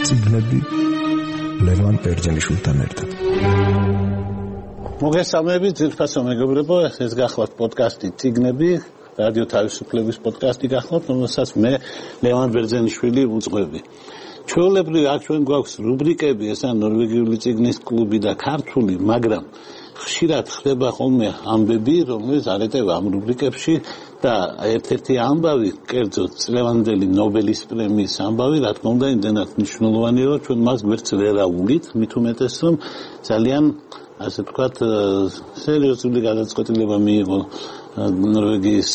წიგნები ლევან ბერძენიშვილთან ერთად. მოგესალმებით, ძირფასო მეგობრებო, ეს გახლავთ პოდკასტი წიგნები, რადიო თავისუფლების პოდკასტი გახლავთ, რომელსაც მე ლევან ბერძენიშვილი უძღვები. ჩვეულებრივ აქ ჩვენ გვაქვს რუბრიკები, ესა ნორვეგიული წიგნის კლუბი და ქართული, მაგრამ ხშირად ხდება ხოლმე ამბები, რომელიც არ ეტევა ამ რუბრიკებში და ერთ-ერთი ამბავი, კერძოდ წლევანდელი ნობელის პრემიის ამბავი, რა თქმა უნდა, იმდენად მნიშვნელოვანია, რომ ჩვენ მას გვერდს ვერ ავუვლით, მით უმეტეს, რომ ძალიან ასე ვთქვათ, სერიოზული გადაწყვეტილება მიიღო ნორვეგიის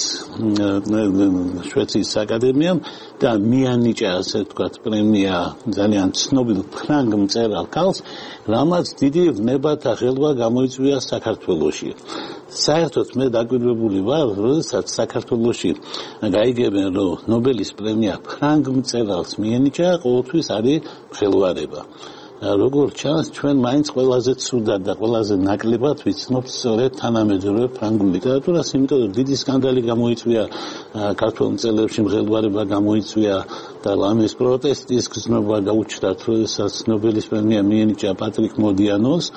შვეიცარიის აკადემიამ და მიანიჭა, ასე ვთქვათ, პრემია ძალიან ცნობილ ფრანგ მწერალ ქალს, რამაც დიდი ვნებათა ხელვა გამოიწვია საქართველოში. საერთოდ მე დაკვირვებული ვარ, როდესაც საქართველოში გაიგებენ, რომ ნობელის პრემია ფრანგ მწერალს მიენიჭა, ყოველთვის არის ხელვარება. როგორც ჩანს, ჩვენ მაინც ყველაზე ცუდად და ყველაზე ნაკლებად ვიცნობთ სწორედ თანამედროვე ფრანგულ ლიტერატურას, იმიტომ რომ დიდი სკანდალი გამოიწვია ქართულ მწერლებში, მღელვარება გამოიწვია და ამის პროტესტის გზნობა გაუჩნდათ, როდესაც ნობელის პრემია მიენიჭა პატრიკ მოდიანოს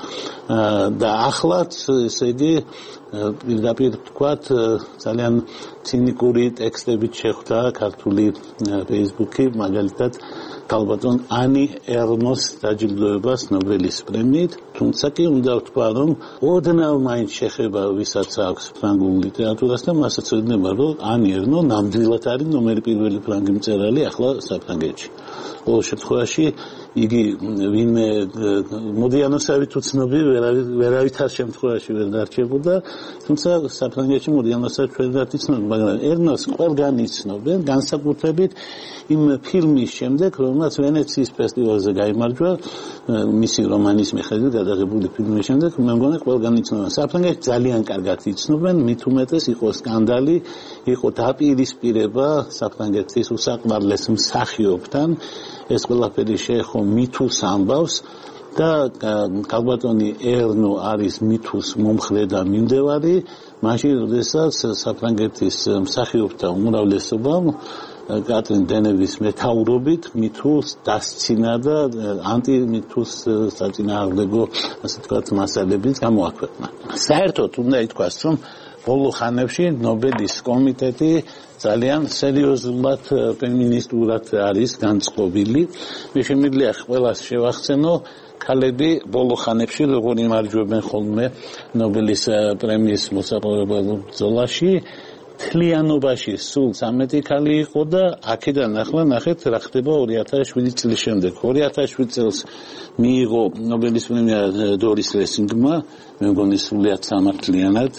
და ახლაც, ესე იგი, პირდაპირ ვთქვათ, ძალიან ცინიკური ტექსტებით შეხვდა ქართული ფეისბუქი, მაგალითად ქალბატონ ანი ერნოს დაჯილდოებას ნობელის პრემიით, თუმცა კი უნდა ვთქვა, რომ ოდნავ მაინც შეხება ვისაც აქვს ფრანგულ ლიტერატურასთან, მასაც ეძნება, რომ ანი ერნო ნამდვილად არის ნომერი პირველი ფრანგი მწერალი ახლა საფრანგეთში. ყოველ შემთხვევაში იგი ვინმე მოდიანოსავით უცნობი ვერავითარ შემთხვევაში ვერ დარჩებოდა, თუმცა საფრანგეთში მოდიანოსავით ჩვენ არ იცნობთ, მაგრამ ერნოს ყველგან იცნობენ, განსაკუთრებით იმ ფილმის შემდეგ, რომელმაც ვენეციის ფესტივალზე გაიმარჯვა, მისი რომანის მიხედვით გადაღებული ფილმის შემდეგ, მე მგონი ყველგან იცნობენ. საფრანგეთში ძალიან კარგად იცნობენ, მით უმეტეს იყო სკანდალი, იყო დაპირისპირება საფრანგეთის უსაყვარლეს მსახიობთან, ეს ყველაფერი შეეხო მითუს ამბავს და ქალბატონი ერნო არის მითუს მომხრე და მიმდევარი, მაშინ როდესაც საფრანგეთის მსახიობთა უმრავლესობამ კატრინ დენევის მეთაურობით მითუს დასცინა და ანტიმითუს საწინააღმდეგო, ასე ვთქვათ, მასალებიც გამოაქვეყნა. საერთოდ უნდა ითქვას, რომ ბოლო ხანებში ნობელის კომიტეტი ძალიან სერიოზულად ფემინისტურად არის განწყობილი. მე შემიძლია ყველას შევახსენო, ქალები ბოლო ხანებში როგორ იმარჯვებენ ხოლმე ნობელის პრემიის მოსაპოვებელ ბრძოლაში. თლიანობაში სულ 13 ქალი იყო და აქედან ახლა ნახეთ რა ხდება 2007 წლის შემდეგ. 2007 წელს მიიღო ნობელის პრემია დორის ლესინგმა, მე მგონი სრულიად სამართლიანად.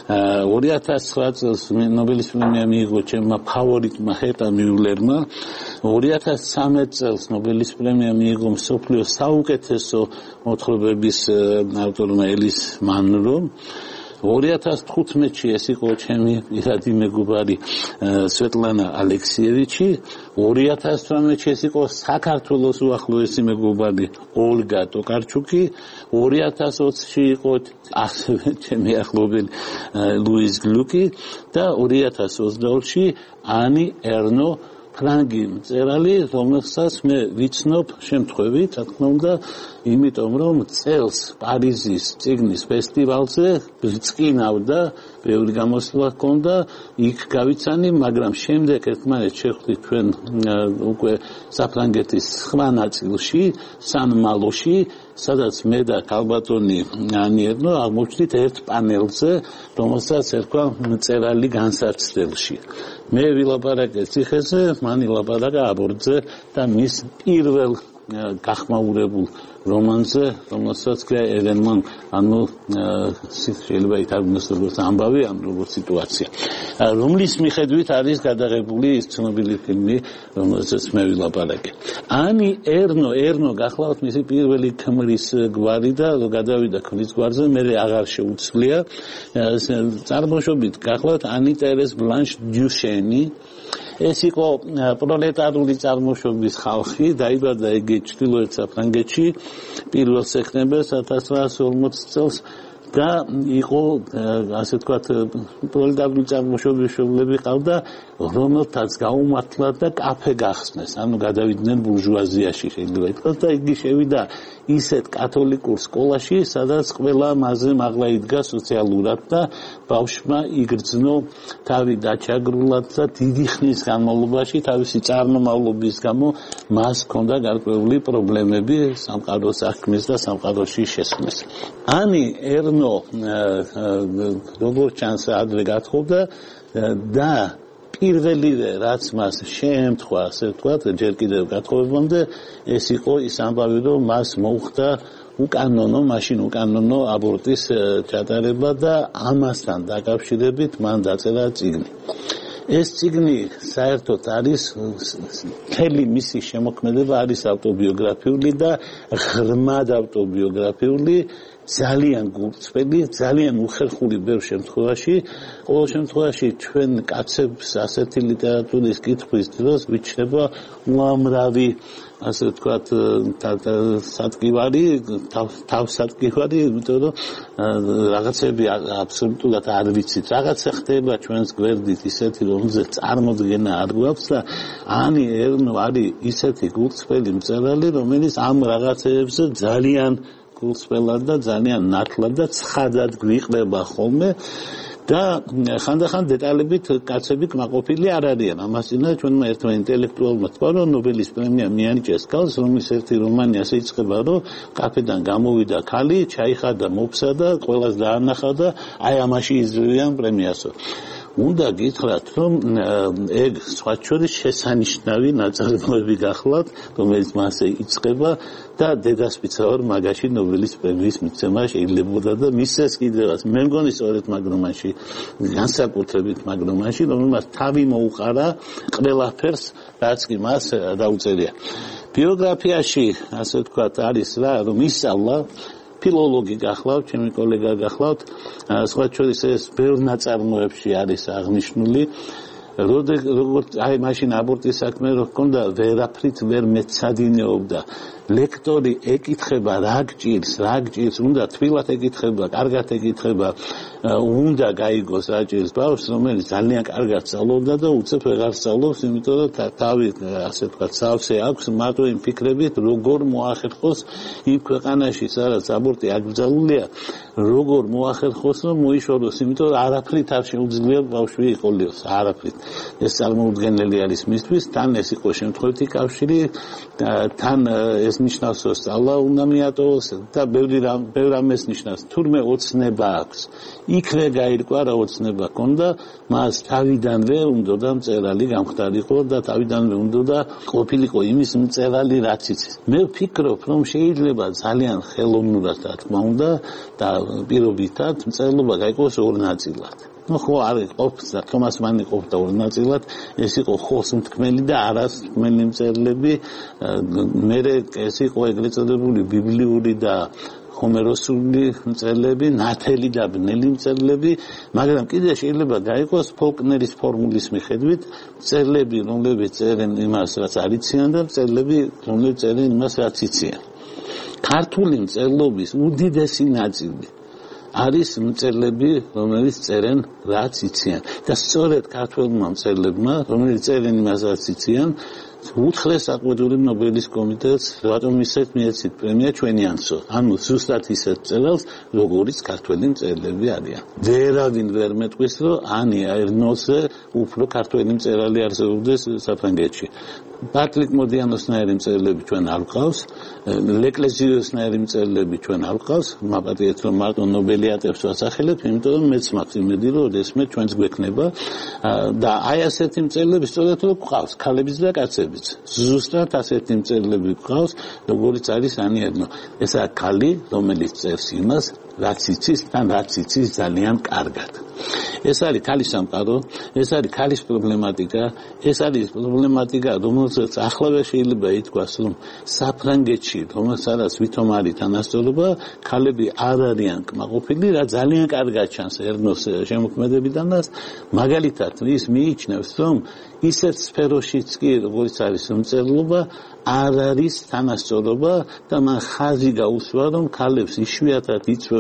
2009 წელს ნობელის პრემია მიიღო ჩემმა ფავორიტმა ჰეტა მიულერმა. 2013 წელს ნობელის პრემია მიიღო მსოფლიოს საუკეთესო მოთხრობების ავტორმა ელის მანრომ. 2015-ში ეს იყო ჩემი პირადი მეგობარი სვეტლანა ალექსიევიჩი, 2018-ში ეს იყო საქართველოს უახლოესი მეგობარი ოლგა ტოკარჩუკი, 2020-ში იყო ასევე ჩემი ახლობელი ლუიზ გლუკი და 2022-ში ანი ერნო ფრანგი მწერალი, რომელსაც მე ვიცნობ შემთხვევით, რა თქმა უნდა, იმიტომ რომ წელს პარიზის წიგნის ფესტივალზე ბრწყინავდა, ბევრი გამოსვლა ჰქონდა, იქ გავიცანი, მაგრამ შემდეგ ერთმანეთს შევხვდით ჩვენ უკვე საფრანგეთის სხვა ნაწილში, სან-მალოში, სადაც მე და ქალბატონი ანი ერნო აღმოჩნდით ერთ პანელზე, რომელსაც ერქვა მწერალი განსაცდელში. მე ვილაპარაკე ციხეზე, მან ილაპარაკა აბორტზე და მის პირველ გახმაურებულ რომანზე, რომელსაც ქვია ერენმან, ანუ შეიძლება ითარგმნოს როგორც ამბავი, ან როგორც სიტუაცია. რომლის მიხედვით არის გადაღებული ის ცნობილი ფილმი, რომელზეც მე ვილაპარაკე. ანი ერნო გახლავთ მისი პირველი ქმრის გვარი და რო გადავიდა ქმრის გვარზე, მე აღარ შეუცვლია. წარმოშობით გახლავთ ანი ტერეს ბლანშ დიუშენი. ეს იყო პროლეტარული წარმოშობის ხალხი, დაიბადა იგი ჩრდილოეთ საფრანგეთში 1 სექტემბერს 1940 წელს და იყო ასე ვთქვათ პროლეტარული წარმოშობილები ყავდა რომელთაც გაუმართლად და კაფე გახსნეს ანუ გადავიდნენ ბურჟუაზიაში შეიძლება ითქვას და იგი შევიდა ისეთ კათოლიკურ სკოლაში სადაც ყველა მასზე მაღლა იდგა სოციალურად და ბავშვმა იგრძნო თავი დაჩაგრულად და დიდი ხნის განმავლობაში თავისი წარმომავლობის გამო მას ჰქონდა გარკვეული პრობლემები სამყარო საქმის და სამყაროში შესვლის. ანი ერნო როგორც ჩანს ადრე გათხოვდა და პირველივე რაც მას შეემთხვა ასე ვთქვათ ჯერ კიდევ გათხოვებამდე ეს იყო ის ამბავი რომ მას მოუხდა უკანონო აბორტის ჩატარება და ამასთან დაკავშირებით მან დაწერა წიგნი. ეს წიგნი საერთოდ არის მთელი მისი შემოქმედება არის ავტობიოგრაფიული და ღრმად ავტობიოგრაფიული ძალიან გულწრფელი, ძალიან უხერხული ბევრ შემთხვევაში, ყოველ შემთხვევაში ჩვენ კაცებს ასეთი ლიტერატურის კითხვის დროს გვიჩნდება უამრავი ასე ვთქვათ სატკივარი, თავსატკივარი, იმიტომ რომ რაღაცები აბსოლუტურად არ ვიცით. რაღაცა ხდება ჩვენს გვერდით ისეთი, რომელზეც წარმოდგენა არ გვაქვს და ანი ერნო არის ისეთი გულწრფელი მწერალი, რომელიც ამ რაღაცებზე ძალიან გულწრფელად და ძალიან ნათლად და ცხადად გვიყრება ხოლმე და ხანდახან დეტალებით კაცები კმაყოფილი არ არიან. ამას წინა ჩვენმა ერთმა ინტელექტუალმა თქვა, რომ ნობელის პრემია მიანიჭეს ქალს, რომლის ერთი რომანი ასე იწყება, რომ კაფედან გამოვიდა ქალი, ჩაიხადა მოფსა და ყველას დაანახა და აი ამაში იზრვიან პრემიასო. უნდა გითხრათ, რომ ეგ სხვა შორის შესანიშნავი ნაწარმოები გახლავთ, რომელიც მასე იწყება და დედასპიცაურ მაგაში ნობელის პრემიის მიცემა შეიძლებოდა და მისცეს კიდევაც. მე მგონი სწორედ მაგ რომანში, განსაკუთრებით მაგ რომანში, რომელმაც თავი მოუყარა ყველაფერს, რაც კი მას დაუწერია. ბიოგრაფიაში, ასე ვთქვათ, არის რა, რომ ისწავლა ფილოლოგი გახლავთ, ჩემი კოლეგა გახლავთ, სხვა შორის ეს ბევრ ნაწარმოებში არის აღნიშნული. როგორც აი მაშინ აბორტის საქმე რო ჰქონდა, ვერაფრით ვერ მეცადინეობდა. ლექტორი ეკითხება რა გჭირს, უნდა თბილად ეკითხება, კარგად ეკითხება, უნდა გაიგოს რა ჭირს ბავშვს, რომელიც ძალიან კარგად სწავლობდა და უცებ ვეღარ სწავლობს, იმიტომ რომ თავი ასე ვთქვათ, სავსე აქვს მარტო იმ ფიქრებით, როგორ მოახერხოს იმ ქვეყანაში, სადაც აბორტი აკრძალულია, როგორ მოახერხოს, რომ მოიშოროს, იმიტომ რომ არაფრით არ შეუძლია ბავშვი იყოლიოს, არაფრით. ეს წარმოუდგენელი არის მისთვის, თან ეს იყო შემთხვევითი კავშირი, თან ეს ნიშნავს, რომ სწავლა უნდა მიატოვოს და ბევრ ამას ნიშნავს. თურმე ოცნება აქვს. იქვე გაირკვა რა ოცნება ჰქონდა, მას თავიდანვე უნდოდა მწერალი გამხდარიყო და თავიდანვე უნდოდა ყოფილიყო იმის მწერალი, რაც იცის. მე ვფიქრობ, რომ შეიძლება ძალიან ხელოვნურად, რა თქმა უნდა, და პირობითად მწერლობა გაიყოს ორ ნაწილად. ხო არის ყოფს და თომას მანი ყოფდა ორ ნაწილად, ეს იყო ხოსმთქმელი და არასმთქმელი მწერლები, მე ეს იყო ეგრეთ წოდებული ბიბლიური და ჰომეროსული მწერლები, ნათელი და ბნელი მწერლები, მაგრამ კიდე შეიძლება გაიყოს ფოლკნერის ფორმულის მიხედვით მწერლები, რომლებიც წერენ იმას, რაც არ იციან და მწერლები, რომლებიც წერენ იმას, რაც იციან. ქართული მწერლობის უდიდესი ნაწილი არის მწერლები, რომელიც წერენ რაც იციან და სწორედ ქართველმა მწერლებმა, რომელიც წერენ იმას, რაც იციან, უთხრეს აკვედური ნობელის კომიტეტს, რატომ ისეთ მიეცით პრემია ჩვენიანსო. ანუ ზუსტად ისეთ მწერალს, როგორიც ქართველი მწერლები არიან. ვერავინ ვერ მეტყვის, რომ ანი ერნოზე უფრო ქართველი მწერალი არსებობდეს საფრანგეთში. პატრიკ მოდიანოსნაირი მწერლები ჩვენ არ ვყავს, ლეკლეზიოსნაირი მწერლები ჩვენ არ ვყავს, მაპატიეთ რომ მარტო ნობელი ატებს ვასახელებ, იმიტომ რომ მეც მაქვს იმედი, რომ ესმე ჩვენც გვექნება და აი ასეთი მწერლები სწორედ რომ გვყავს, ქალების და კაცების. ზუსტად ასეთი მწერლები გვყავს, როგორიც არის ანი ერნო. ესაა ქალი, რომელიც წერს იმას, რაც იცის და რაც იცის ძალიან კარგად. ეს არის ქალის სამყარო, ეს არის ქალის პრობლემატიკა, ეს არის პრობლემატიკა, რომელსაცახლავე შეიძლება ითქვას, რომ საფრანგეთში, რომელსაც ვითომ არის თანასწორობა, ქალები არ არიან კმაყოფილი, რა ძალიან კარგად ჩანს ერნოს შემოქმედებიდანაც, მაგალითად ის მიიჩნევს, რომ ისეთ სფეროშიც კი, როგორც არის მწერლობა, არ არის თანასწორობა და მან ხაზი გაუსვა, რომ ქალებს იშვიათად იწვევენ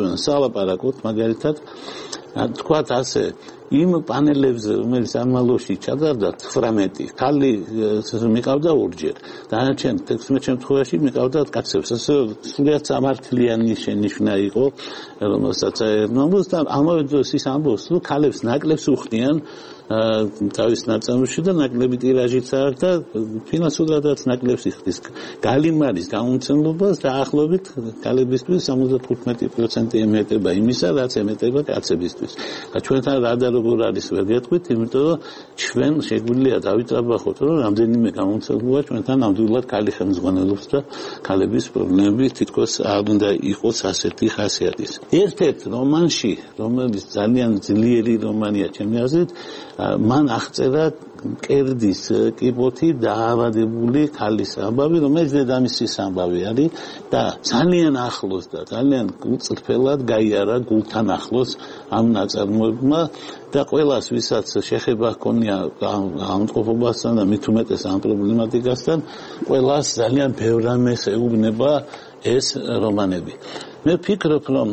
იწევენ სალაპარაკოდ მაგალითად თქვათ ასე იმ პანელებზე რომელიც ამალოში ჩადარდა 18 ხალი მიყავდა ორჯერ დანარჩენ 16 შემთხვევაში მიყავდა კაცებს ასე სულიად სამართლიანი შენიშვნა იყო რომელსაც აერნამოს და ამავე დროს ის ამბობს რომ ქალებს ნაკლებს უხდიან თავის ნაწარმოებში და ნაკლები ტირაჟიც აქვს და ფინანსურადაც ნაკლებს იხდის გალიმარის გამომცემლობას დაახლოებით ქალებისთვის 75% ემეტება იმისა რაც ემეტება კაცებისთვის და ჩვენთან რადა როგორ არის ვერ გეტყვით იმიტომ რომ ჩვენ შეგვიძლია დავიტრაბახოთ რომ რამდენიმე გამომცემლობა ჩვენთან ნამდვილად ქალი ხელმძღვანელობს და ქალების პრობლემები თითქოს არ უნდა იყოს ასეთი ხასიათის ერთ-ერთ რომანში რომელიც ძალიან ძლიერი რომანია ჩემი აზრით მან აღწერა კერდის კიბოთი დაავადებული ქალის ამბავი რომელიც დედამისის ამბავი არის და ძალიან ახლოს და ძალიან უწრფელად გაიარა გულთან ახლოს ამ ნაწარმოებმა და ყველას ვისაც შეხება ჰქონია ამ მწყობასთან და მით უმეტეს ამ პრობლემატიკასთან ყველას ძალიან ბევრ რამეს ეუბნება ეს რომანები მე ვფიქრობ რომ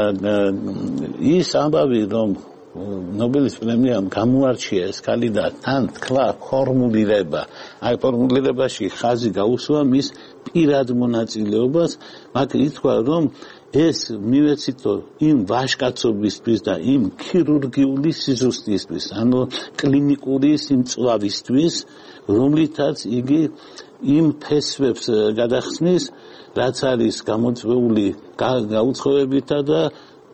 ის ამბავი რომ ნობელის პრემიამ გამოარჩია ეს ქალი და თან თქვა ფორმულირება აი ფორმულირებაში ხაზი გაუსვა მის პირად მონაწილეობას მათ ითქვა რომ ეს მივეცითო იმ ვაჟკაცობისთვის და იმ ქირურგიული სიზუსტისთვის ანუ კლინიკური სიმწვავისთვის რომლითაც იგი იმ ფესვებს გადახსნის რაც არის გამოწვეული გაუცხოებითა და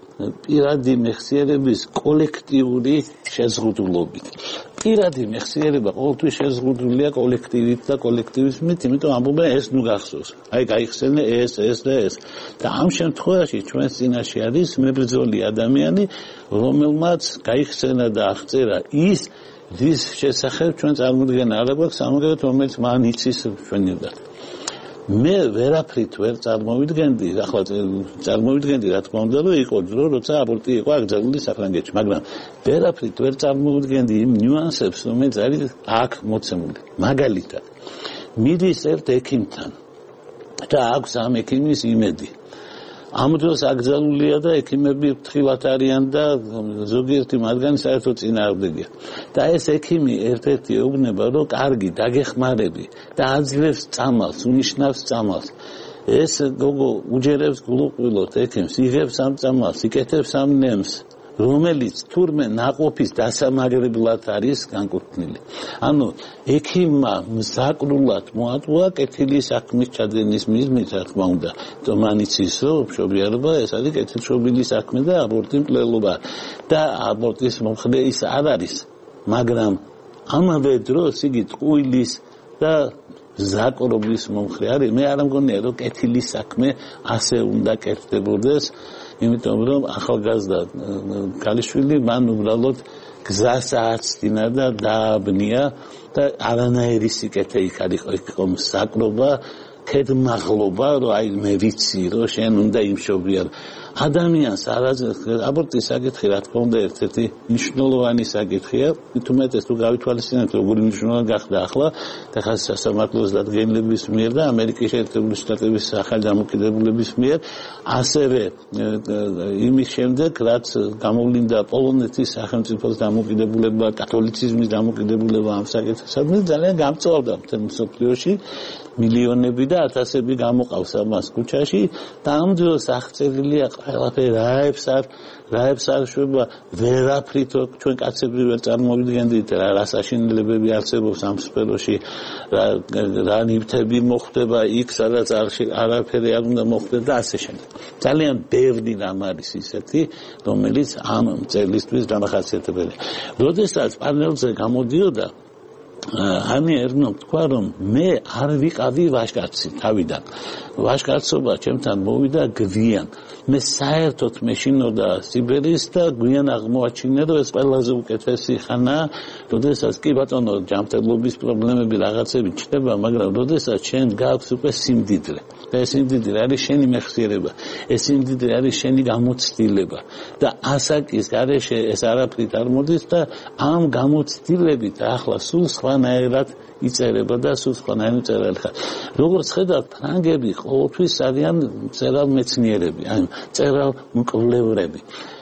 პირადი მეხსიერების კოლექტიური შეზღუდულობით. პირადი მეხსიერება ყოველთვის შეზღუდულია კოლექტივით და კოლექტივიზმით, იმიტომ ამბობენ ეს ნუ გახსოვს. აი გაიხსენე ეს და ეს. და ამ შემთხვევაში ჩვენს წინაშე არის მებრძოლი ადამიანი, რომელმაც გაიხსენა და აღწერა ის რის შესახებ ჩვენ წარმოდგენა არ აქვს, ამგვარად რომელიც მან იცის ჩვენებად. მე ვერაფრით ვერ წარმოვიდგენდი, ახლა წარმოვიდგენდი რა თქმა უნდა, რომ იყო დრო, როცა აბორტი იყო აკრძალული საფრანგეთში, მაგრამ ვერაფრით ვერ წარმოვიდგენდი იმ ნიუანსებს, რომელიც არის აქ მოცემული. მაგალითად, მიდის ერთ ექიმთან და აქვს ამ ექიმის იმედი. ამ დროს აკრძალულია და ექიმები ფრთხილად არიან და ზოგიერთი მათგანი საერთოდ წინააღმდეგია. და ეს ექიმი ერთ-ერთი ეუბნება, რომ კარგი, დაგეხმარები და აძლევს წამალს, უნიშნავს წამალს. ეს გოგო უჯერებს გულუყვილოთ ექიმს, იღებს ამ წამალს, იკეთებს ამ ნემს, რომელიც თურმე ნაყოფის დასამაგრებლად არის განკუთვნილი. ანუ ექიმმა მზაკრულად მოატყუა კეთილი საქმის ჩადენის მიზნით, რა თქმა უნდა. მან იცის, რომ მშობიარობა ეს არის კეთილშობილი საქმე და აბორტი მკვლელობა. და აბორტის მომხრე ის არ არის, მაგრამ ამავე დროს იგი ტყუილის და ზაკრობის მომხრე არის. მე არ მგონია, რომ კეთილი საქმე ასე უნდა კეთდებოდეს. იმიტომ რომ ახალგაზრდა ქალიშვილი მან უბრალოდ გზას ააცდინა და დააბნია და არანაირი სიკეთე იქ არ იყო საკრობა ქედმაღლობა რომ აი მე ვიცი რომ შენ უნდა იმშობიარ ადამიანს აბორტის საკითხი რა თქმა უნდა ერთ-ერთი მნიშვნელოვანი საკითხია თუმცა თუ გავითვალისწინებთ როგორი მნიშვნელოვანი გახდა ახლა და ხა სასამართლოს დადგენილების მიერ და ამერიკის შეერთებული შტატების ახალი დამოუკიდებლობის მიერ ასევე იმის შემდეგ რაც გამოვლინდა პოლონეთის სახელმწიფოს დამოუკიდებლობა კათოლიციზმის დამოუკიდებლობა ამ საკითხისადმი ძალიან გამწვავდა მთელ მსოფლიოში მილიონები და ათასები გამოყავს ამას ქუჩაში და ამ დროს აღწერილია ყველაფერი რაებს არ შვება ვერაფრით ჩვენ კაცები ვერ წარმოვიდგენდით რა საშინელებები არსებობს ამ სფეროში რა ნივთები მოხდება იქ სადაც არაფერი არ უნდა მოხდეს და ასე შემდეგ ძალიან ბევრი რამ არის ისეთი რომელიც ამ მწერლისთვის დამახასიათებელია როდესაც პანელზე გამოდიოდა ამი ერნო თქვა რომ მე არ ვიყავი ვაჟკაცი თავიდან ვაჟკაცობა ჩემთან მოვიდა გვიან მე საერთოდ მეშინოდა სიბერის და გვიან აღმოაჩინე რომ ეს ყველაზე უკეთესი ხანაა როდესაც კი ბატონო ჯანმრთელობის პრობლემები რაღაცები ჩნდება მაგრამ როდესაც შენ გაქვს უკვე სიმდიდრე და ეს სიმდიდრე არის შენი მეხსიერება ეს სიმდიდრე არის შენი გამოცდილება და ასაკის გარეშე ეს არაფრით არ მოდის და ამ გამოცდილებით ახლა სულ სხვა სხვანაირად იწერება და სულ სხვანაირი წერალი ხარ. როგორც ხედავთ, ფრანგები ყოველთვის არიან მწერალ მეცნიერები, ან მწერალ მკვლევრები.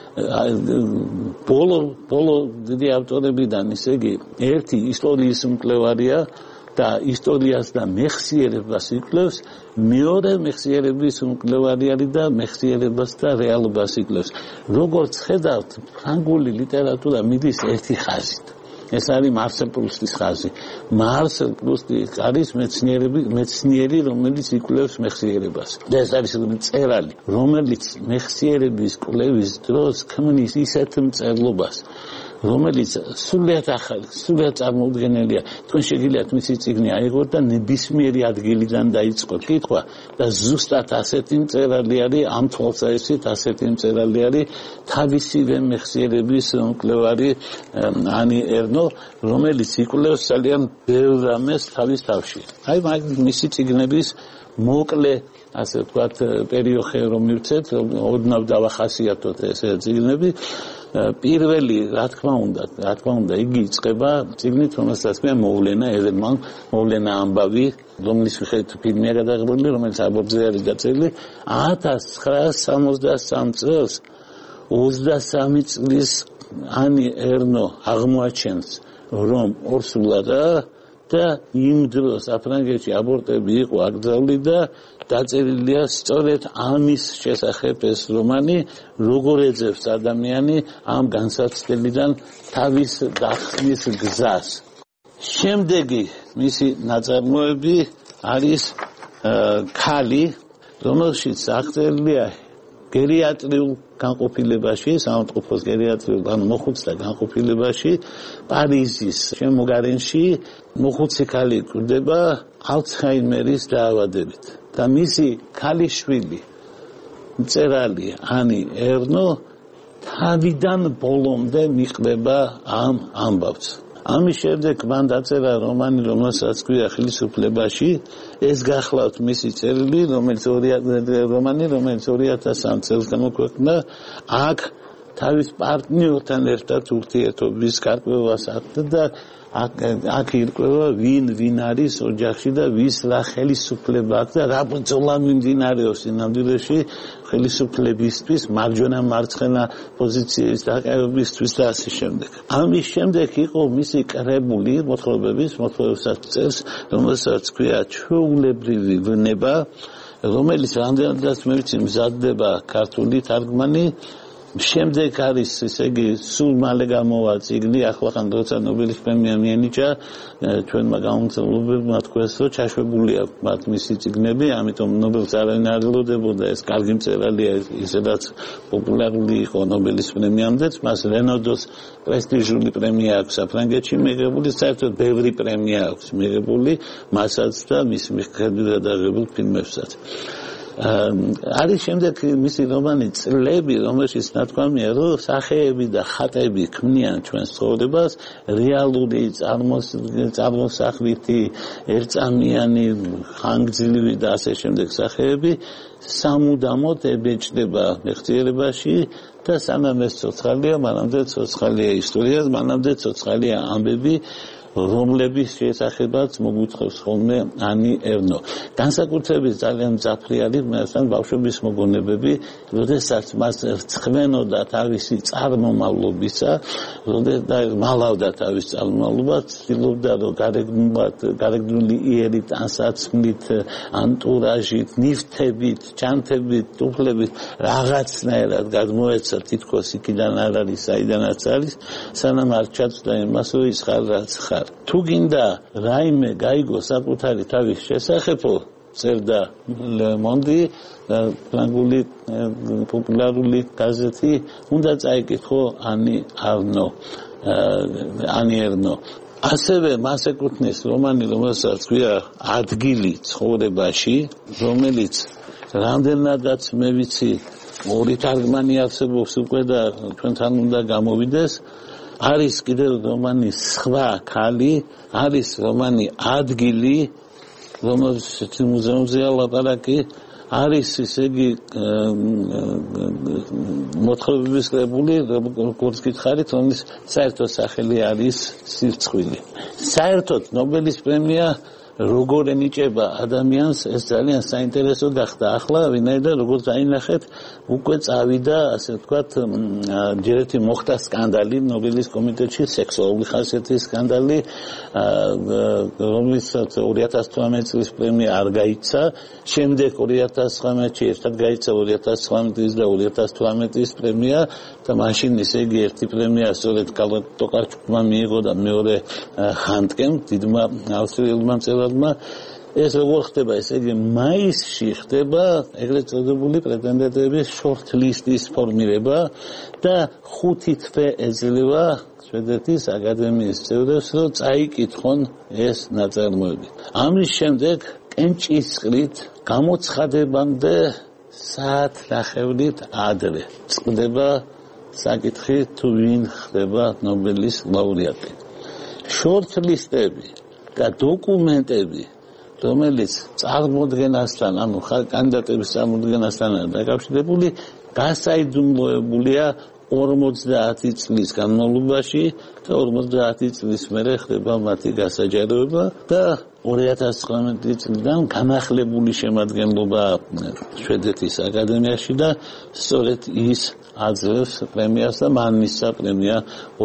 ბოლო დიდი ავტორებიდან ისე იგი ერთი ისტორიის მკვლევარია და ისტორიას და მეხსიერებას იკვლევს, მეორე მეხსიერების მკვლევარი არის და მეხსიერებას და რეალობას იკვლევს. როგორც ხედავთ, ფრანგული ლიტერატურა მიდის ერთი ხაზით. ეს არის მარსელ პრუსტის ხაზი. მარსელ პრუსტი არის მეცნიერი, რომელიც იკვლევს მეხსიერებას. და ეს არის მწერალი, რომელიც მეხსიერების კვლევის დროს ქმნის ისეთ მწერლობას, რომელიც სულიად ახალი, სულიად წარმოუდგენელია. თქვენ შეგიძლიათ მისი წიგნი აიღოთ და ნებისმიერი ადგილიდან დაიწყოთ კითხვა და ზუსტად ასეთი მწერალი არის, ამ თვალსაზრისით ასეთი მწერალი არის თავისივე მეხსიერების მკვლევარი ანი ერნო, რომელიც იკვლევს ძალიან ბევრ რამეს თავის თავში. აი მისი წიგნების მოკლე, ასე ვთქვათ, პერიოდი რომ მივცეთ, ოდნავ დავახასიათოთ ეს წიგნები. პირველი, რა თქმა უნდა, იგი იწყება წიგნით, რომელსაც მე მოვლენა ევერმან, მოვლენა ამბავი, რომლის მიხედვით ფილმია გადაღებული, რომელიც აბობზე არის დაწერილი 1963 წელს 23 წლის ანი ერნო აღმოაჩენს, რომ ორსულადა და იმ დროს საფრანგეთში აბორტები იყო აკრძალული და დაწერილია სწორედ ამის შესახებ ეს რომანი, როგორ ეძებს ადამიანი ამ განსაცდელიდან თავის დახსნის გზას. შემდეგი მისი ნაწარმოები არის ქალი, რომელშიც აღწერილია გერიატრიულ განყოფილებაში, საავადმყოფოს გერიატრიულ ან მოხუცთა განყოფილებაში, პარიზის შემოგარენში მოხუცი ქალი კვდება ალცჰაიმერის დაავადებით. და მისი ქალიშვილი მწერალი ანი ერნო თავიდან ბოლომდე მიყვება ამ ამბავს. ამის შემდეგ მან დაწერა რომანი, რომელსაც ქვია ხელისუფლებაში. ეს გახლავთ მისი წერილი, რომელიც 2003 წელს გამოქვეყნდა. აქ თავის პარტნიორთან ერთად ურთიერთობის გარკვევას აკეთებდა და აქ ირკვევა ვინ არის ოჯახში და ვის რა ხელისუფლება აქვს და რა ბრძოლა მიმდინარეობს სინამდვილეში ხელისუფლებისთვის, მარჯვენა მარცხენა პოზიციების დაკავებისთვის და ასე შემდეგ. ამის შემდეგ იყო მისი კრებული მოთხრობების წერს, რომელსაც ქვია ჩვეულებრივი ვნება, რომელიც რამდენადაც მე ვიცი მზადდება ქართული თარგმანი. შემდეგ არის, ესე იგი, სულ მალე გამოვა წიგნი, ახლახან როცა ნობელის პრემია მიენიჭა, ჩვენმა გამომცემლებმა თქვეს, რომ ჩაშვებულია მათ მისი წიგნები, ამიტომ ნობელს არავინ არ ელოდებოდა, ეს კარგი მწერალია, ისედაც პოპულარული იყო ნობელის პრემიამდეც, მას რენოდოს პრესტიჟული პრემია აქვს საფრანგეთში მიღებული, საერთოდ ბევრი პრემია აქვს მიღებული, მასაც და მის მიხედვით გადაღებულ ფილმებსაც. არის შემდეგ მისი რომანი წლები, რომელშიც ნათქვამია, რომ სახეები და ხატები ქმნიან ჩვენს ცხოვრებას, რეალური წარმოსახვითი, ერთწამიანი, ხანგრძლივი და ასე შემდეგ სახეები სამუდამოდ ებეჭდება მეხსიერებაში და სანამ ეს ცოცხალია, მანამდე ცოცხალია ისტორია, მანამდე ცოცხალია ამბები, რომლების შესახებაც მოგვითხრობს ხოლმე ანი ერნო. განსაკუთრებით ძალიან მძაფრი არის მასთან ბავშვობის მოგონებები, როდესაც მას რწმენოდა თავისი წარმომავლობისა, და მალავდა თავის წარმომავლობა, ცდილობდა რომ გარეგნული იერით, ანსაცმლით, ანტურაჟით, ნივთებით, ჩანთებით, ტუფლებით რაღაცნაირად გადმოეცა თითქოს იქიდან არ არის, საიდანაც არის, სანამ არ ჩაწვდა იმას, რომ ის ხარ რაც ხარ. თუ გინდა რაიმე გაიგო საკუთარი თავის შესახებო, წერდა Le Monde, ფრანგული პოპულარული გაზეთი, უნდა წაიკითხო ანი ერნო. ასევე მას ეკუთვნის რომანი, რომელსაც ქვია ადგილი ცხოვრებაში, რომელიც რამდენადაც მე ვიცი, ორი თარგმანი არსებობს უკვე და ჩვენთან უნდა გამოვიდეს. არის კიდევ რომანი სხვა ქალი, არის რომანი ადგილი, რომელსაც მუზეუმზეა ლაპარაკი, არის ესე იგი მოთხრობების კრებული, როგორც გითხარით, რომლის საერთო სახელი არის სირცხვილი. საერთოდ ნობელის პრემია როგორ ენიჭება ადამიანს, ეს ძალიან საინტერესო გახდა. ახლა ვინაიდან როგორც აინახეთ, უკვე წავიდა, ასე ვთქვათ, ჯერ ერთი მოხდა სკანდალი ნობელის კომიტეტში, სექსუალური ხასიათის სკანდალი, რომელსაც 2018 წლის პრემია არ გაიცა, შემდეგ 2019-ში ერთად გაიცა 2019 და 2018-ის პრემია და მაშინ ისე იგი ერთი პრემია სწორედ ტოკარჩუკმა მიიღო და მეორე ხანდკემ, დიდმა ავსტრიელმა მწერალმა. ეს როგორ ხდება, ესე იგი მაისში ხდება ეგრეთ წოდებული პრეტენდენტების short list-ის ფორმირება და 5 თვე ეძლევა შვედეთის აკადემიის წევრებს, რომ წაიკითხონ ეს ნაწარმოები. ამის შემდეგ კენჭისყრით გამოცხადებამდე საათნახევრით ადრე წყდება საკითხი, თუ ვინ ხდება ნობელის ლაურეატი. short list-ები და დოკუმენტები, რომელიც წარმოდგენასთან, ანუ კანდიდატების წარმოდგენასთან დაკავშირებული, გასაიდუმლოებულია 50 წლის განმავლობაში და 50 წლის მერე ხდება მათი გასაჯაროება და 2019 წლიდან განახლებული შემადგენლობა შვედეთის აკადემიაში და სწორედ ის აძლევს პრემიას და მან მისცა პრემია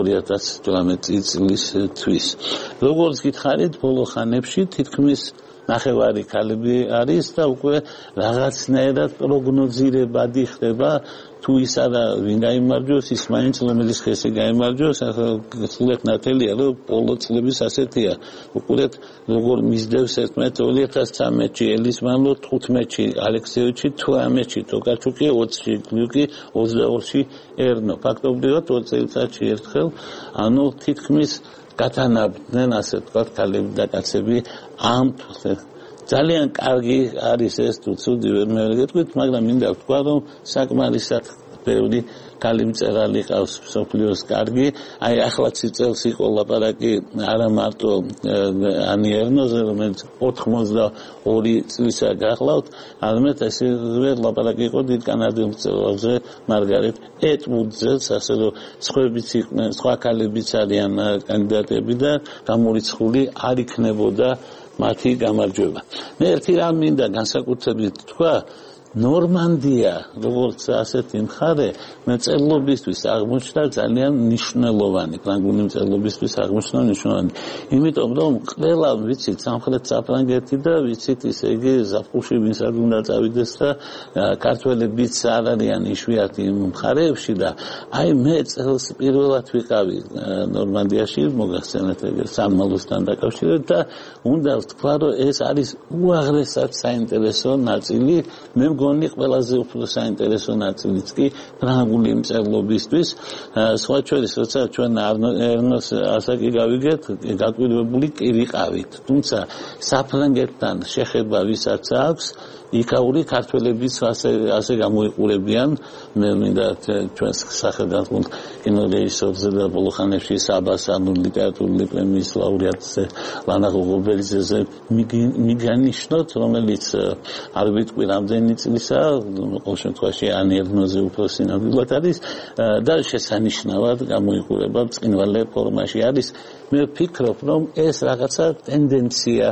2018 წლისთვის. როგორც გითხარით, ბოლო ხანებში თითქმის ნახევარი ქალები არის და უკვე რაღაცნაირად პროგნოზირებადი ხდება, თუ ის არა ვინ გაიმარჯვოს, ის მაინც რომელიც ხესი გაიმარჯვოს, სულად ნათელია, რომ ბოლო წლების ასეთია. უყურეთ, როგორ მისდევს ერთმანეთს 2013-ში ელისმანლო, 15-ში ალექსეევიჩი, 18-ში ტოკარჩუკი, 20-ში გლიუკი, 22-ში ერნო. ფაქტობრივად 20 წელიწადში ერთხელ, ანუ თითქმის გათანაბრდნენ, ასე ვთქვათ, ქალები და კაცები ამ ძალიან კარგი არის ეს თუ ცუდი ვერ მეგეთქვით, მაგრამ მინდა ვთქვა, რომ საკმარისად ბევრი ქალი მწერალი ყავს მსოფლიოს კარგი. აი ახლაც წელს იყო ლაპარაკი არა მარტო ანი ერნოზე, რომელიც 82 წლისა გახლავთ, არამედ ასევე ლაპარაკი იყო დიდ კანადელ მწერალზე, მარგარეტ ეტვუდზეც, ასე რომ სხვებიც იყვნენ, სხვა ქალებიც არიან კანდიდატები და გამორიცხული არ იქნებოდა მათი გამარჯვება. მე ერთი რამ მინდა განსაკუთრებით თქვა, ნორმანდია, როგორც ასეთი მხარე, მწერლობისთვის აღმოჩნდა ძალიან მნიშვნელოვანი, ფრანგული მწერლობისთვის აღმოჩნდა მნიშვნელოვანი. იმიტომ რომ ყველა ვიცით სამხრეთ საფრანგეთი და ვიცით ისე იგი ზაფხულში ვინც არ უნდა წავიდეს და ქართველებიც არ არიან იშვიათი მხარეებში და აი მე წელს პირველად ვიყავი ნორმანდიაში, მოგახსენეთ ეგრე სამმალოსთან დაკავშირებით და უნდა ვთქვა, რომ ეს არის უაღრესად საინტერესო ნაწილი. მე მგონი ყველაზე უფრო საინტერესო ნაწილიც კი ფრანგული მწერლობისთვის. სხვა შორის, როცა ჩვენ ერნოს ასაკი გავიგეთ, გაკვირვებული კი ვიყავით. თუმცა საფრანგეთთან შეხება ვისაც აქვს, იქაური ქართველებიც ასე გამოიყურებიან. მე მინდა ჩვენს სახელგანთქმულ კინორეჟისორზე და ბოლო ხანებში საბას, ანუ ლიტერატურული პრემიის ლაურეატზე, ლანა ღობელიძეზე მიგანიშნოთ, რომელიც არ ვიტყვი რამდენი წლისა, ყოველ შემთხვევაში ანი ერნოზე უფრო სინამდვილად არის და შესანიშნავად გამოიყურება ბრწყინვალე ფორმაში არის. მე ვფიქრობ, რომ ეს რაღაცა ტენდენცია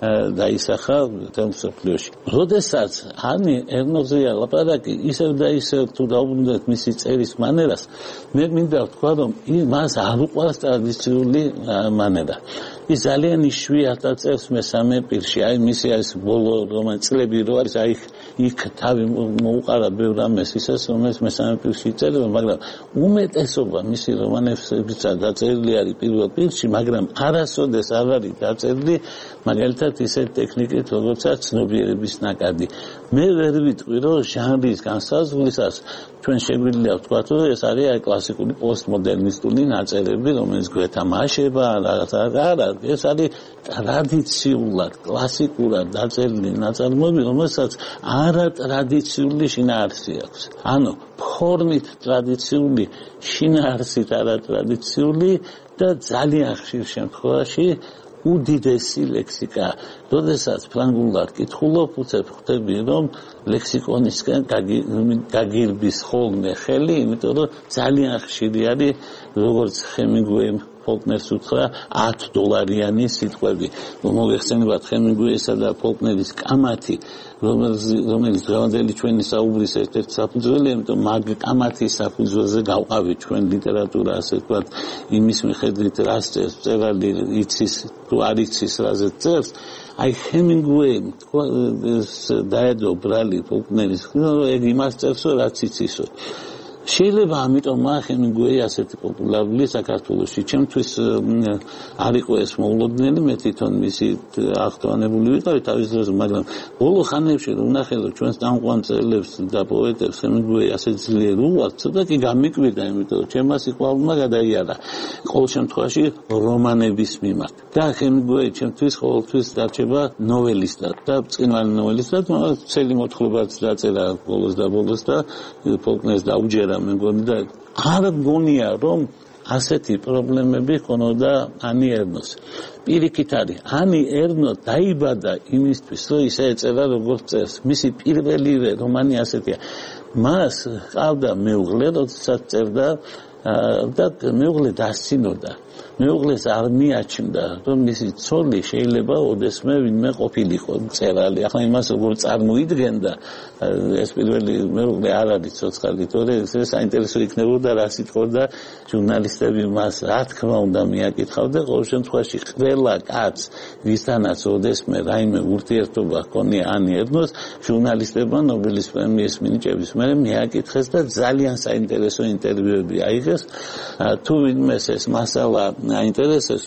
დაისახა მსოფლიოში. როდესაც ანი ერნოზეა ლაპარაკი, ისევ და ისევ თუ დაუბრუნდეთ მისი წერის მანერას, მე მინდა ვთქვა, რომ მას არ უყვარს ტრადიციული მანერა. ის ძალიან იშვიათად წერს მესამე პირში. აი მისი არის ბოლო რომანი წლები რო არის, აი იქ თავი მოუყარა ბევრ ამას ისეს, რომელიც მესამე პირში იწერება, მაგრამ უმეტესობა მისი რომანებისა დაწერილი არის პირველ პირში, მაგრამ არასოდეს არ არის დაწერილი მაგალითად ისეთ ტექნიკით, როგორცაც ცნობიერების ნაკადი. მე ვერ ვიტყვი, რომ ჟანრის განსაზღვრისას ჩვენ შეგვიძლია ვთქვათ, რომ ეს არის აი კლასიკური პოსტმოდერნისტული ნაწერები, რომელიც გვეთამაშება, რაღაცა არა, ეს არის ტრადიციულად, კლასიკურად დაწერილი ნაწარმოები, რომელსაც არატრადიციული შინაარსი აქვს. ანუ ფორმით ტრადიციული, შინაარსით არატრადიციული და ძალიან ხშირ შემთხვევაში უდიდესი ლექსიკა. როდესაც ფრანგულად კითხულობ, უცებ ხვდები, რომ ლექსიკონისგან გაგირბის ხოლმე ხელი, იმიტომ რომ ძალიან ხშირი არის, როგორც ჰემინგუეიმ ფოლკნერს უთხრა $10 სიტყვები. მოგეხსენებათ ჰემინგუეისა და ფოლკნერის კამათი, რომელიც დღევანდელი ჩვენი საუბრის ერთ-ერთი საფუძველია, იმიტომ მაგ კამათის საფუძველზე გავყავით ჩვენ ლიტერატურა, ასე ვთქვათ, იმის მიხედვით, რას წერს მწერალი, იცის თუ არ იცის, რაზე წერს. აი ჰემინგუეიმ დაედო ბრალი ფოლკნერის, ეგ იმას წერსო, რაც იცისო. შეიძლება ამიტომ ჰემინგუეი ასეთი პოპულარული საქართველოში. ჩემთვის არ იყო ეს მოულოდნელი, მე თვითონ მისი აღტოვანებული ვიყავი თავის დროზე, მაგრამ ბოლო ხანებში რომ ვნახე ჩვენს წამყვან მწერლებს და პოეტებს ჰემინგუეი ასე ძლიერ უყვართ, ცოტა კი გამიკვირდა, იმიტომ რომ ჩემმა სიყვარულმა გადაიარა ყოველ შემთხვევაში რომანების მიმართ. და ჰემინგუეი ჩემთვის ყოველთვის დარჩება ნოველისტად და ბრწყინვალე ნოველისტად, ცელი მოთხრობაც დაწერა ბოლოს და ფოლკნერს დაუჯერა მე მგონი და არ გონია რომ ასეთი პრობლემები ქონოდა ანი ერნოს. პირიქით არის, ანი ერნო დაიბადა იმისთვის, რომ ისე ეწერა როგორც წერს. მისი პირველივე რომანი ასეთია. მას ყავდა მეუღლე, როდესაც წერდა და მეუღლე დასცინოდა. მეუღლეს არ მიაჩნდა, რომ მისი ცოლი შეიძლება ოდესმე ვინმე ყოფილიყო მწერალი. ახლა იმას როგორ წარმოიდგენდა, ეს პირველი მეუღლე არ არის ცოცხალი, თორე ეს საინტერესო იქნებოდა, რა სიტყოდა ჟურნალისტები მას, რა თქმა უნდა მიაკითხავდა. ყოველ შემთხვევაში ყველა კაცს, ვისთანაც ოდესმე რაიმე ურთიერთობა ჰქონია ანი ერნოს, ჟურნალისტებმა ნობელის პრემიის მინიჭების მერე მიაკითხეს და ძალიან საინტერესო ინტერვიუები აიღეს. თუ ვინმეს ეს მასალა აინტერესებს,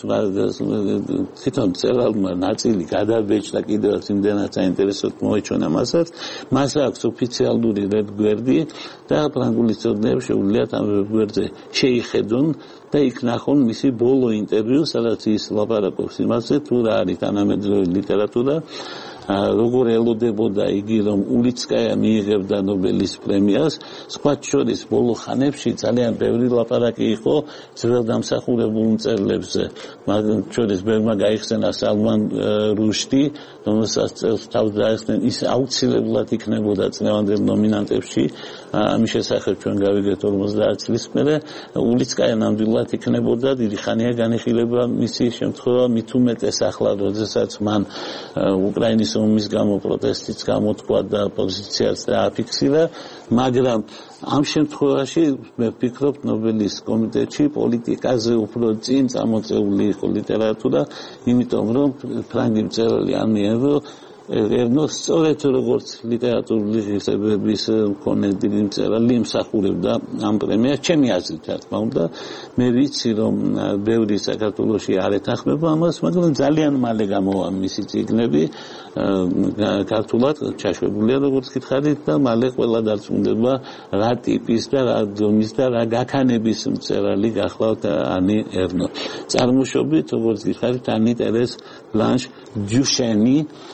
თვითონ მწერალმა ნაწილი გადაბეჭდა კიდევაც იმდენად საინტერესოდ მოეჩვენა მასაც, მას აქვს ოფიციალური ვებგვერდი და ფრანგული მცოდნეები შეუძლიათ ამ ვებგვერდზე შეიხედონ და იქ ნახონ მისი ბოლო ინტერვიუ, სადაც ის ლაპარაკობს იმაზე, თუ რა არის თანამედროვე ლიტერატურა, როგორ ელოდებოდა იგი, რომ ულიცკაია მიიღებდა ნობელის პრემიას. სხვა შორის ბოლო ხანებში ძალიან ბევრი ლაპარაკი იყო ძველდამსახურებულ მწერლებზე. მაგრამ შორის ბევრმა გაიხსენა სალმან რუშდი, რომელსაც თავს დაეხსნენ, ის აუცილებლად იქნებოდა წლევანდელ ნომინანტებში. ამის შესახებ ჩვენ გავიგეთ 50 წლის მერე. ულიცკაია ნამდვილად იქნებოდა, დიდი ხანია განიხილება მისი შემთხვევა, მით უმეტეს ახლა, როდესაც მან უკრაინის ომის გამო პროტესტიც გამოთქვა და პოზიციაც დააფიქსირა, მაგრამ ამ შემთხვევაში მე ვფიქრობ ნობელის კომიტეტში პოლიტიკაზე უფრო წინ წამოწეული იყო ლიტერატურა, იმიტომ რომ ფრანგი მწერალი ანი ერნო სწორედ როგორც ლიტერატურული ღირსებების მქონე დიდი მწერალი იმსახურებდა ამ პრემიას, ჩემი აზრით რა თქმა უნდა. მე ვიცი რომ ბევრი საქართველოში არ ეთანხმება ამას, მაგრამ ძალიან მალე გამოვა მისი წიგნები ქართულად ჩაშვებულია, როგორც გითხარით, და მალე ყველა დარწმუნდება რა ტიპის და რა დონის და რა გაქანების მწერალი გახლავთ ანი ერნო. წარმოშობით, როგორც გითხარით, ანი ტერეს ბლანშ დიუშენი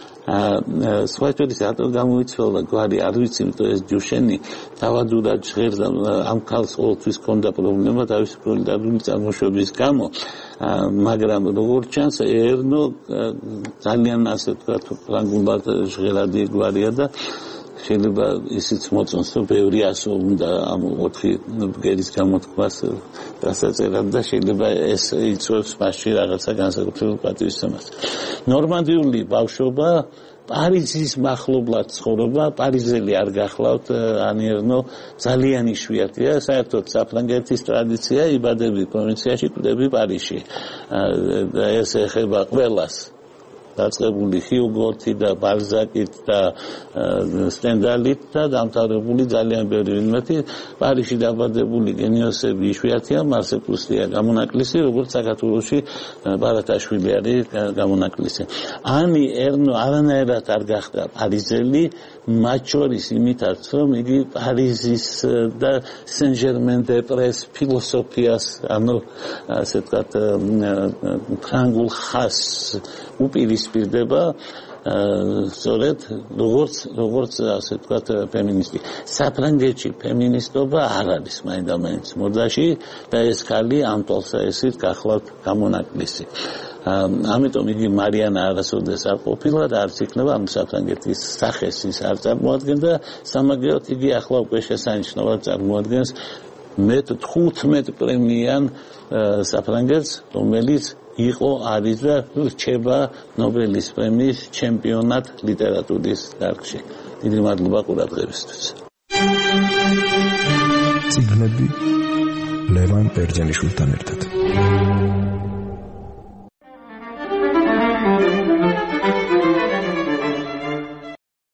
სხვა შორის რატომ გამოიცვალა გვარი, არ ვიცი, იმიტომ ეს დიუშენი თავადურად ჟღერდა, ამ ქალს ყოველთვის ჰქონდა პრობლემა თავისი პოლიტიკური წარმოშობის გამო, მაგრამ როგორც ჩანს, ერნო ძალიან ასე ვთქვათ, ფრანგულად ჟღერადი გვარია და შეიძლება ისიც მოწონს, რომ ბევრი ასო უნდა ამ 4 ბგერის გამოთქმას დასაწერად და შეიძლება ეს იწვევს მასში რაღაცა განსაკუთრებულ პატივისცემას. ნორმანდიული ბავშვობა, პარიზის მახლობლად ცხოვრობა, პარიზელი არ გახლავთ ანი ერნო, ძალიან იშვიათია, საერთოდ საფრანგეთის ტრადიცია, იბადები პროვინციაში, კვდები პარიზში. ეს ეხება ყველას. დაწყებული ჰიუგოთი და ბალზაკით და სტენდალით და დამთავრებული ძალიან ბევრი ვინმეთი პარიზში დაბადებული გენიოსები იშვიათია, მარსელ პრუსტია გამონაკლისი, როგორც საქართველოში ბარათაშვილი არის გამონაკლისი. ანი ერნო არანაირად არ გახდა პარიზელი, მათ შორის იმითაც, რომ იგი პარიზის და სენ-ჟერმენ-დე-პრეს ფილოსოფიას, ანუ ასე ვთქვათ, ფრანგულ ხასს უპირისპირდება, სწორედ როგორც ასე ვთქვათ, ფემინისტი. საფრანგეთში ფემინისტობა არ არის მაინდა-მაინც მოდაში და ეს ქალი ამ თვალსაზრისით გახლავთ გამონაკლისი. ამიტომ იგი მარიანა არასოდეს არ ყოფილა და არც იქნება ამ საფრანგეთის სახეს ის არ წარმოადგენდა სამაგიეროდ იგი ახლა უკვე შესანიშნავად წარმოადგენს მე-15 პრემიიან საფრანგეთს, რომელიც იყო არის და რჩება ნობელის პრემიის ჩემპიონად ლიტერატურის დარგში. დიდი მადლობა ყურადღებისთვის. წიგნები ლევან ბერძენიშვილთან ერთად.